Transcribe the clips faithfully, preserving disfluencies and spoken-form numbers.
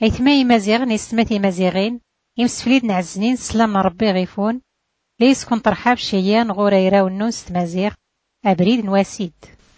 أيتما مزيغ نستماتي مزيغين يمسفليد نعزنين سلام ربي غيفون ليس كون ترحاب شيان غوريرا ونوس مزيغ أبريد نواسيد.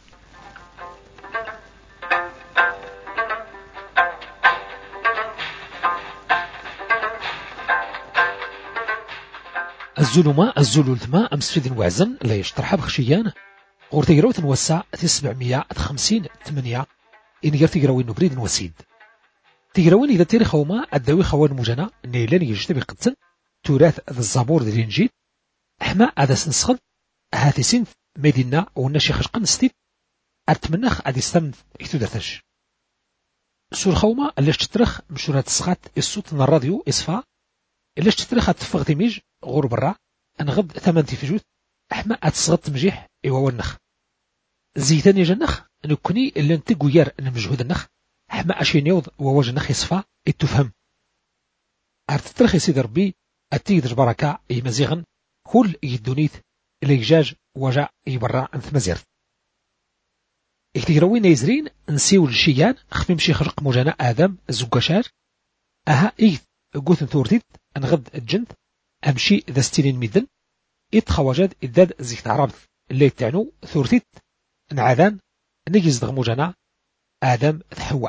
الزلمة الزلولتما أمسفليد وعزن لا يشترحاب خشيان غور تيراو تنوسع في سبعمية خمسين ثمانية إن ير تيراوين نبريد نواسيد تيراوين إذا تاريخ هما الداوي خوان مجانا نيلان يجتبي قدسن تراث ذا الزابور ذي الإنجيل حما هذا سنسخد هاتي سنت مدينة ونشي خشق نستيد أتمنخ أدي استمد إكتو درتش سور خوما الليش تترخ مشورات الصغات الصوت من الراديو إصفا الليش تترخ أتفق ديميج غور برا أنغد ثمان تفجوت حما أتصغد تمجيح إيوا ونخ زيتاني جنخ نكوني اللي نتقو يار نمجهود النخ حما أشين يوض وواج النخ يصفا التفهم أرتترخ يسيد ربي أتيد بركة يمزيغن كل يدونيت اللي يجاج وجع يبرع عن ثمزيرت اكتيروين يزرين نسيو الشيان خفيم شي خرق مجانا آدم الزقاشار أها إيث قوثن ثورتيت أنغد الجند أمشي ذا ستينين ميدن إيت خواجاد إداد زيكت عربت اللي تعنو ثورتيت نعاذان نجز دغ مجانا آدم تحوى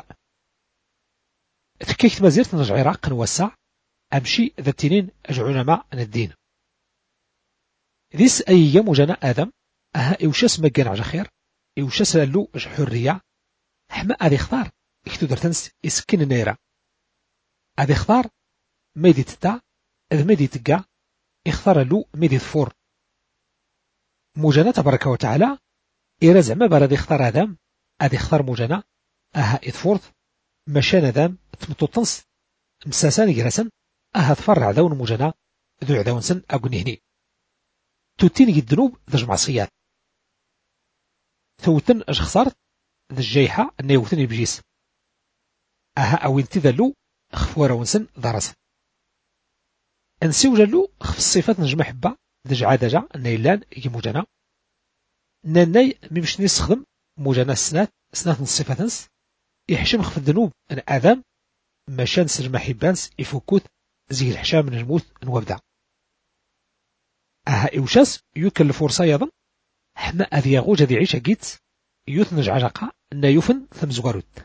تكيكت مزيرت نرجع عراق نوسع أمشي ذا التنين أجعونا مع الدين ذيس أي مجانا آدم أها إوشاس مجان عجا خير إوشاس لالو أج حرية حما أذي اختار إكتو درتنس إسكن نيرا أذي اختار ميدي تتا إذ ميدي تقع اختار لو ميدي ثفور مجانا تبارك وتعالى إيرا زعما برا اختار آدم أذي اختار مجانا أها إثفورث مشان آدم تمتوطنس مساسان جرسن أها تفرع ذون مجانا ذو عداون سن أقنهني توتين الذنوب ذا جمعصيات ثوتن اش خسرت ذا الجيحة النيوثن بجيس أها أو انتذلو خفورا ونسن ضرس انسيو جلو خف الصفات نجمع حبا ذا جعادجا النيلان يموجانا ناناي ميمش نستخدم موجانا السنات سنات الصفات نس يحشم خف الذنوب ان آدم مشان سجمع حبانس يفوكوت زي الحشام من الموت نوابدا أها إوشاس يوكل الفرصة يظن حما أذي يغوج ذي عيشة جيت يثنج عجقا أن يفن ثم زغاروت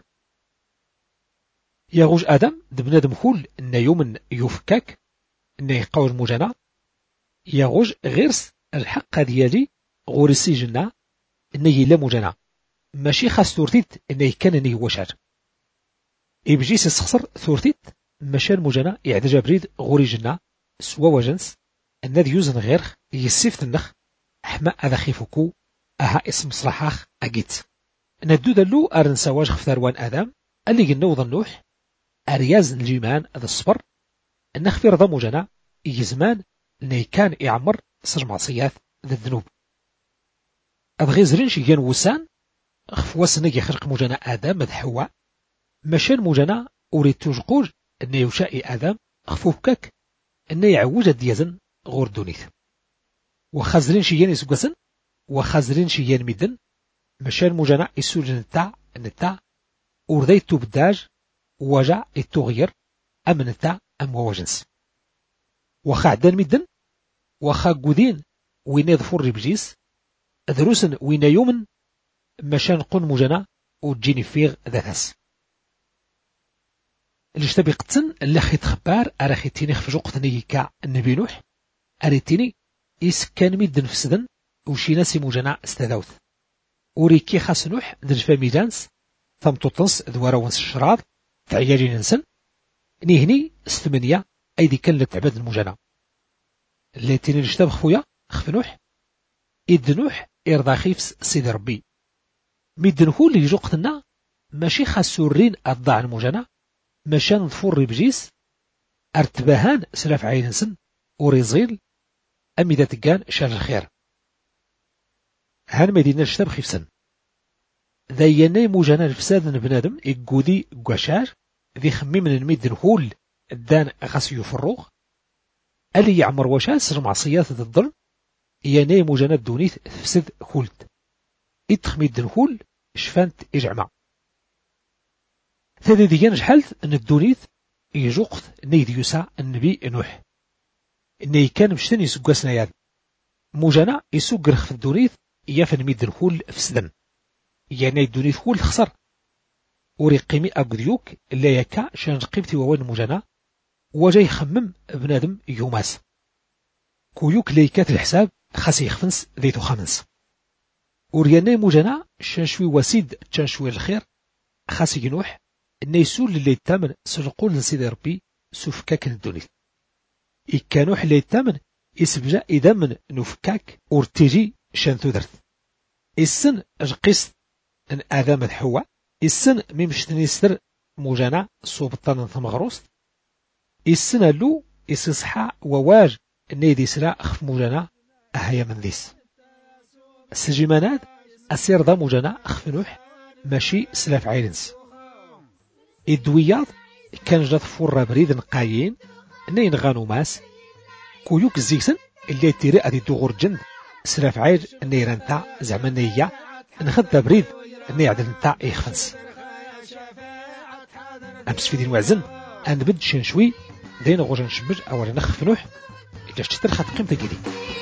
يغوج آدم دبنادم خول أن يومن يفكاك أن يقاوج مجانا يغوج غيرس الحق ديالي غورسي جنا أن يلا مجانا ماشي خاص ثورتيت أن يكن أن يوشار إبجيس السخصر ثورتيت مشان مجانا يعدجا بريد غوري جنا سوا وجنس النادي يوزن غير يسيفت النخ حما أذا خيفوكو أها اسم صلاحاخ أجيت ندو دلو أرن سواج خفتاروان آدم اللي جنو ظنوح أرياز الجيمان هذا الصبر النخ في رضا مجانا يزمان اللي كان يعمر سج معصيات ذا الذنوب أبغيزرين شيان وسان خفواس نجي خرق مجانا آدم مذ حواء مشان مجانا أريد تجقوج أن يوشائي آدم خفوكك أن يعوج الديازن غور دونيث وخزرين شيان يسوقسن وخزرين شيان ميدن مشان مجانا يسوجن التاع التاع ورديتو بداج وجع التغير أمن التاع أم ووجنس وخعدان ميدن وخا قودين وين يظفر بجيس ذروسن وين يومن مشان قن مجانا وتجيني فيغ ذاثس الاشتبي قتن اللي خي تخبار أراخي تيني خفجو قتني كا النبي نوح أريتيني إس كان ميدن فسدن وشي ناسي مجانا استذوث وريكي خاص نوح دنجفا ميدانس ثم تطنس ذوارا ونس الشراط تعياجي ننسن نيهني ستمنية أيدي كان لتعباد المجانا اللي تيني الاشتاب خفويا خف نوح إد نوح إرضا خيفس سيد ربي ميدن هو اللي يجو قتنا ماشي خاص سورين أضاع المجانا مشان ظفور بجيس ارتباهان سلاف عينسن وريزيل أمي ذا تقان شار الخير هان مدينة الشتاب خيفسن ذا يناي مجانا الفساد بنادم إقودي قشار ذي خمي من الميدن هول الدان غاس يفروغ اللي يعمر وشاس معصيات ذا الظلم يناي مجانا الدونيث فسد هولد إدخ ميدن هول شفانت إجعما ثادي ديان جحلت أن الدونيث يجوقت نيد يوسى النبي نوح إني كان مشتن يسوق سناياد موجانا يسوق رخف الدونيث يافن ميد الكل في سدن يعني الدونيث كل خسر وري قيمي أقديوك اللي يكا شان قيمتي ووان موجانا وجاي يخمم بنادم يوماس كويوك ليكات الحساب خاص يخفنس ذيتو خمنس ورياني موجانا شان شوي وسيد شان شوي الخير خاص ينوح إن يسول اللي يتامن سرقول لسيدي ربي سفكاك الدونيث إكانوح اللي يتامن يسبجا إذا من نفكاك ورتيجي شان ثدرث السن أجقست أن آذام الحوة السن ميمشتني سر موجانا صوبطان ثمغروس السن اللو يسصحى وواج نيدي سرا أخف موجانا أهيا من ذيس السجيمانات أسير ذا موجانا أخف نوح ماشي سلاف عينس الدوياض كان جات فور بريد نقايين نين غانو ماس كويوك الزيكسن اللي تيري أدي دوغور جند سلاف عير نيران تاع زعما نيا نخد بريد نيعدل نتاع يخفنس أمس في دين وعزن أن بد شنشوي دين غوجا نشبج أولا نخف نوح إلا شتر خط قيمة كيدي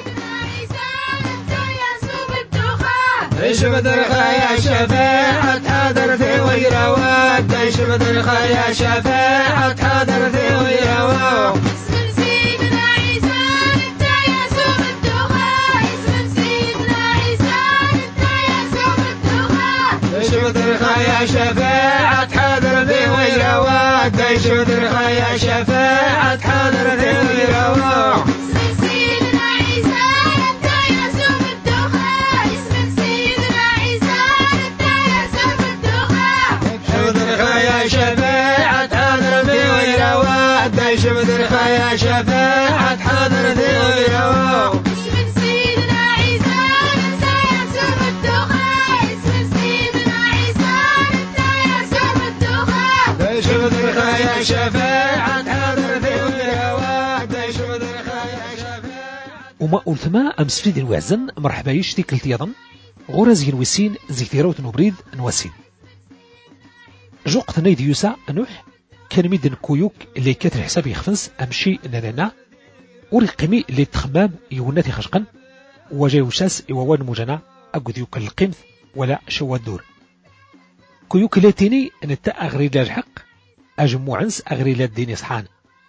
ايش بدر خايا شفاعة حاضرتي ويروات ايش بدر خايا شفاعة حاضرتي ويروات اسم سيدنا عيسى انت يا سوم الدخان اسم سيدنا عيسى انت يا سوم الدخان ايش بدر خايا شفاعة حاضرتي ويروات ايش بدر خايا شفاعة حاضرتي ويروات اسم سيدنا عيسى انت يا سوم الدخان اسم سيدنا عيسى انت يا سوم الدخان بدر خايا شفاعة حاضرتي ويروات ايش بدر خايا شفاعة حاضرتي ويروات اسم سيدنا عيسى انت يا سوم الدخان اسم سيدنا عيسى انت يا سوم الدخان ايش بدر خايا شفاعة حاضرتي ويروات ايش بدر خايا شفاعة وما قلتما أمس في دين وعزن مرحبا يشتي كلت يضن غرزين وسين زيثيروت نبريد نوسين جوقت نيد يوسى نوح كان ميدن كويوك اللي كاتر حساب يخفنس أمشي نانا وري قيمي اللي تخمام يوناتي خشقا وجاي وساس يوان موجانا أقود يوك القيمث ولا شو الدور كويوك اللي تيني نتا أغريلا الحق أجموعنس أغريلا الدين يصحان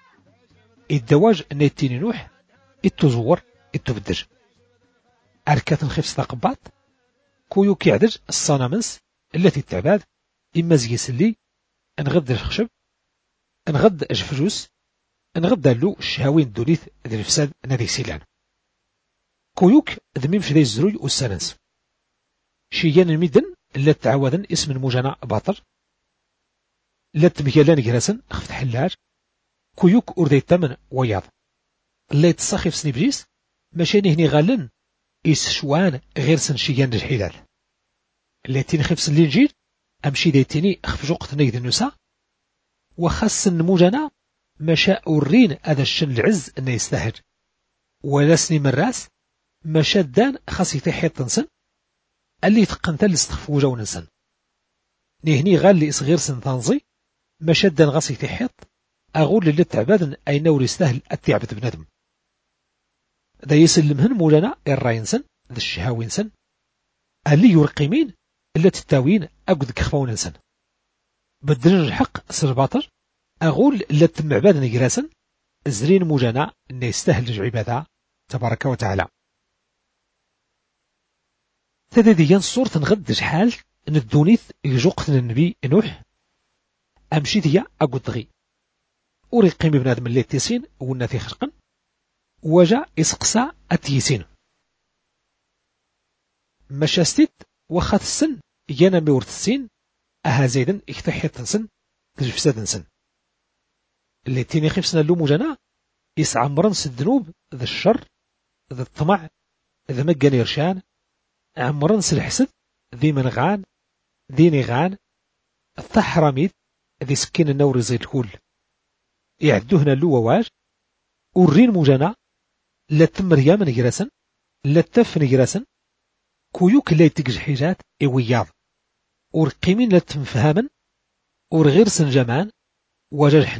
الدواج نيتيني نوح التزور التبدج أركات نخيف ستاقبات كويوك يعدج الصنامنس التي التعباد إما زيسلي نغد الخشب نغد أجفجوس نغد اللو الشهاوين دوليث ذي الفساد نادي سيلان كويوك ذميم في ذي الزروي والسننس شيان الميدن لا تعاوذن اسم المجانا باطر لا تميالان جراسن خفت حلاج كويوك أردي التمن وياض لا يتصاخف سنبجيس ماشاني هني غالن إس شوان غير سن شيان الحلال التي نخف سن الإنجيل أمشي ديتيني أخف جوقت نيد النساء وخاص المجانا مشاء الرين هذا الشن العز أنه يستهج ولسني من راس مشاء الدان خاص يتحيط تنسن اللي تقنت الاستخف وجو ننسن نهني غال لي إصغير سن تنزي مشاء الدان غاص يتحيط أقول للي تعبادن أي نور يستاهل التعبد بندم ذا يسلمهن مولانا الراينسن ذا الشهاوينسن اللي يرقمين اللي تتاوين أقود كخفون انسن بدل الحق سرباطر أقول اللي تم عبادنا جراسن زرين موجانا إنه يستهل عبادة تبارك وتعالى تدديا صورة نغد شحال إن الدونيث يجوقت النبي نوح أمشي ديا أقود غي وريقيم بنادم اللي تيسين والناثي خرقا وجا إسقسا أتيسين مشاستيت وخات السن يانا مورت السين أها زيدن اكتحيط تنسن تجفساد نسن اللي تيني خفسنا اللو مجانا يسعى مرنس الذنوب ذا الشر ذا الطمع ذا مقان يرشان عمرنس الحسد ذي منغان ذي نغان الثحرميد ذي سكين النور زيد الكل يعدوهنا اللو وواج ورين مجانا لا تم ريام نجرسن لا تف نجرسن كويوك لا يتقج حيجات إوياض ورقيمين لا تنفهمن ورغير سنجمان وجا الحنين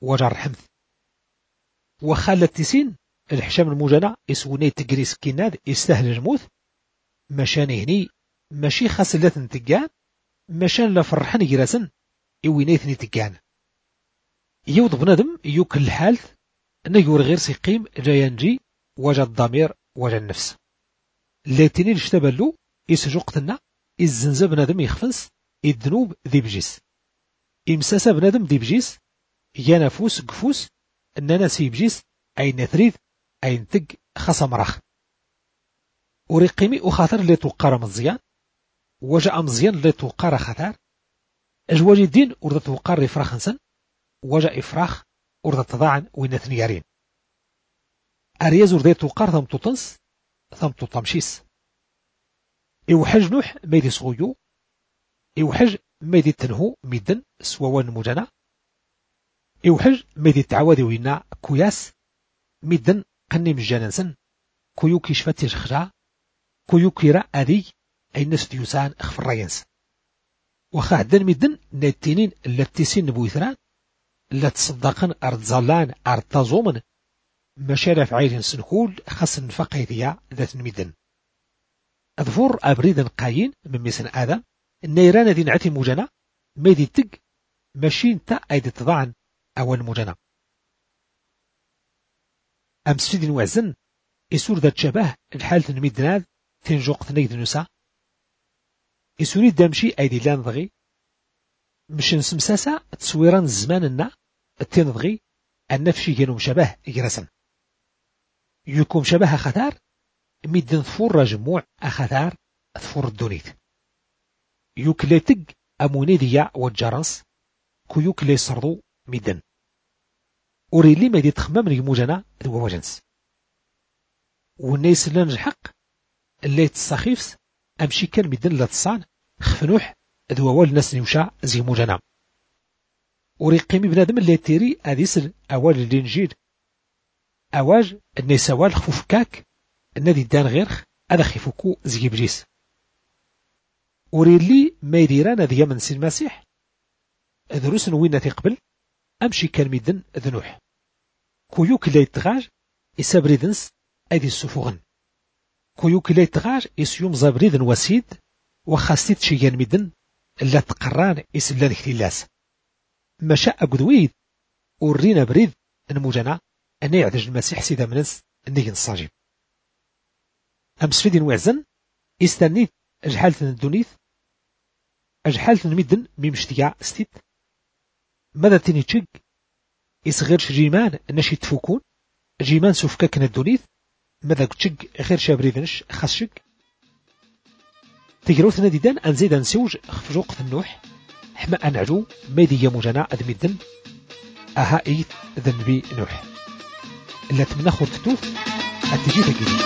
وجر حمث وخالة تيسين الحشام المجنى يسوني تجريس كيناد يستاهل الموت مشان هني ماشي خاص لا تنتقان مشان لا فرحن يراسن يوينيثني تقان يوض بنادم يوكل الحالث أنه يور غير سيقيم جاينجي وجا الضمير وجا النفس اللاتينين اشتبلو يسجوقتنا الزنزة بنادم يخفنس الذنوب ذي بجيس إمساسا بنادم ذي بجيس ينفوس قفوس أننا سيبجيس أي نثريد أي نتق خصم رخ ورقيمي أخاطر اللي توقار مزيان وجا مزيان اللي توقار خطر أجواج الدين ورد توقار إفراخ نسن وجا إفراخ ورد تضاعن وينثنيارين أرياز ورد توقار ثم تطنس ثم تطمشيس إوحج نوح ميدي صغيو إوحج ميدي تنهو ميدن سووان مجانا إوحج ميدي تعوادي وينا كوياس ميدن قني مجانسن كويو كيشفتي الخجا كويو كيرا أدي أي ناس ديوسان أخفر رينس وخا عدن ميدن ناتينين اللاتيسين نبويثران لا تصدقن أرد زالان أرد تازومن مشارف عيرين سنكول خاص نفقيديا ذات ميدن أظفر أبريدا قاين من ميسن آدم النيران ذي نعتي مجانا ميدي تق ماشين تا أيدي تضاعن أول مجانا أمس فيدي نوعزن إسور ذات شبه الحالة الميدناد تنجوق ثنيد نسا إسوري دامشي أيدي لان ضغي مش نسمساسا تصويران الزماننا التنضغي النفشي كانوا شبه إجرسن يكون شبه خثار ميدن ثفور جموع أخثار ثفور الدونيت يوكليتق أمونيديا والجرس كيوك لي صردو ميدن وريلي ما دي تخمم نجموجنا ذو وجنس والناس اللي نجحق اللي تستخيفس أمشي كان ميدن لا تصان خفنوح ذو أول ناس نيوشا زي موجنا وريقيمي بنادم اللي تيري أديسل أول اللي نجيد أواج النسوال خفوف كاك النادي دان غيرخ هذا خيفوكو زي بجيس وريلي ما يديران ذي من سي المسيح ذروس وين تقبل أمشي كان ميدن ذنوح كويوك لا يتغاج يسابريدنس أدي السفوغن كويوك لا يتغاج يسيوم زابريدن وسيد وخاستيت شيان ميدن لا تقران يسلان اختلاس مشاء قدويد ورينا بريد المجانا أن يعدج المسيح سيدا منس النيجن الصاجب أمس فيدين وعزن يستنيت أجحالة الدونيث أجحالة الميدن ميمشتيا ستيت ماذا تاني تشق يصغير جيمان نشي تفوكون جيمان سوفكاكنا الدونيث ماذا تشق غير شابريدنش خاص شق تجروثنا ديدان أنزيد نسوج خفجوق النوح حما أنعجو ميديا مجانا أدميدن أها إيث ذنبي نوح إلا تمنى خورتتوث أتجي تجيني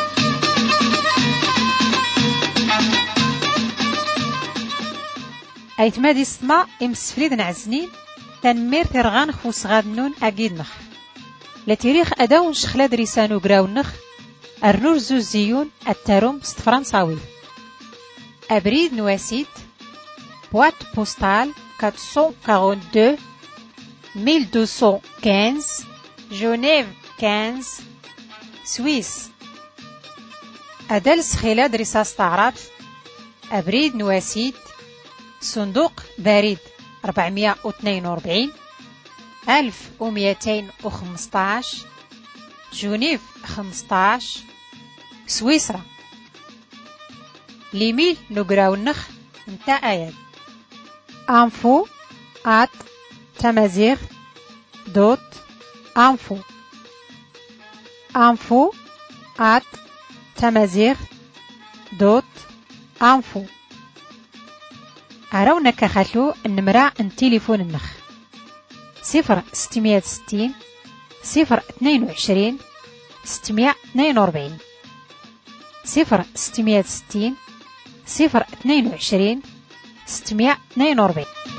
أيتمادي السماء إمسفريد نعزنين تنمير ترغان خوص غاد نون أجيد نخ لتاريخ أداون شخلاد ريسانو قراو نخ الرور زوزيون التاروم ست فرنساوي أبريد نواسيت بوات بوستال quatre cent quarante-deux mille deux cent quinze جنيف quinze سويس أدل سخيلاد رصاص تعرف أبريد نواسيت صندوق بريد أربعمائة واثنين وأربعين ألف ومئتين وخمسطاش جنيف خمسطاش سويسرا ليميل نقراو النخ نتا آيات انفو ات تمازيغ دوت انفو انفو ات تمازيغ دوت انفو أراونا كخلو النمرة التليفون النخ صفر ستمائة وستين صفر اثنين وعشرين ستمائة واثنين وأربعين صفر ستمائة وستين صفر اثنين وعشرين ستمائة واثنين وأربعين